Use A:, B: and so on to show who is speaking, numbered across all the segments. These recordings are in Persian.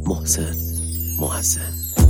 A: محسن محسن.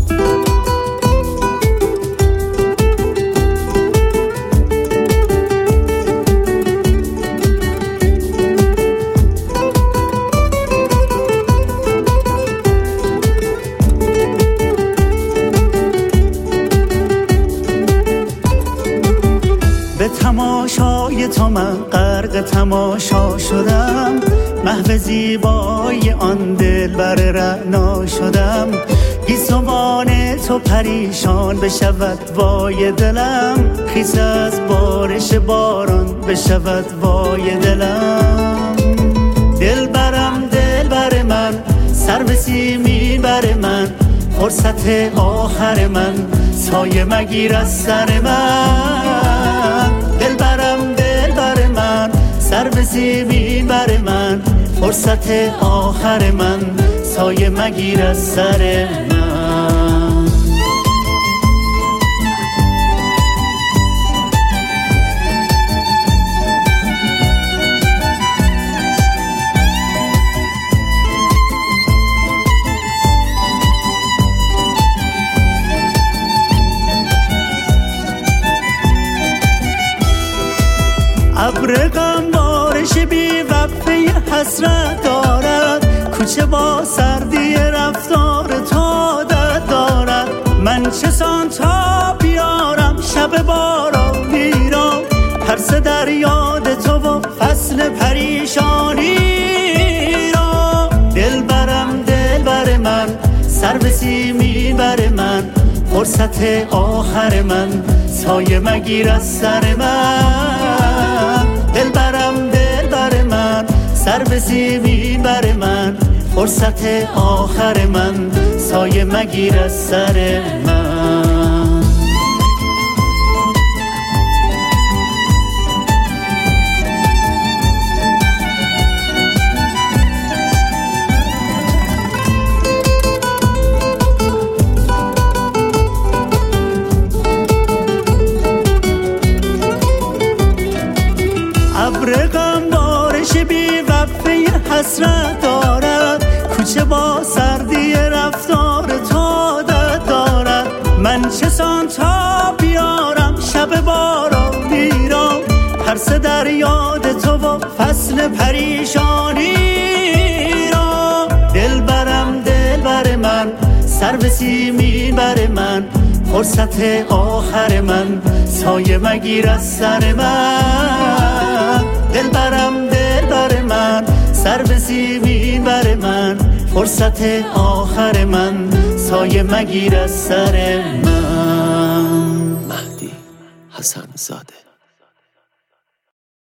B: به تماشای تو من غرق تماشا شدم، محو زیبای آن دلبر رعنا شدم. گیسوان تو پریشان بشود وای دلم، خیس از بارش باران بشود وای دلم. دلبرم دلبر من، سر به سیمین بر من، فرصت آخر من، سایه مگیر از سر من. دلبرم دلبر من، سر به زمین بر من، فرصت آخر من، سایه مگیر از سر من. ابر غم بارش بی وقفه حسرت دارد، کوچه با سردی رفتار تو عادت دارد. من چسان تا بیارم شب باران بیرام، ترس در یاد تو و فصل پریشانی را. دلبرم دلبر من، سر به سیمین بر من، فرصت آخر من، سایه مگیر از سر من. دلبرم دلبر من، سر به زمین بر من، فرصت آخر من، سایه مگیر از سر من. ابر غم بارش بی وقفه حسرت دارد، کوچه با سردی رفتار تو عادت دارد. من چسان تا بیارم شب باران بیرام، ترس در یاد تو و فصل پریشانی را. دلبرم دلبر من، سر به سیمین بر من، فرصت آخر من، سایه مگیر از سر من. دلبرم دلبر من، سر به زمین بر من، فرصت آخر من، سایه مگیر از سر من.
A: مهدی حسن زاده.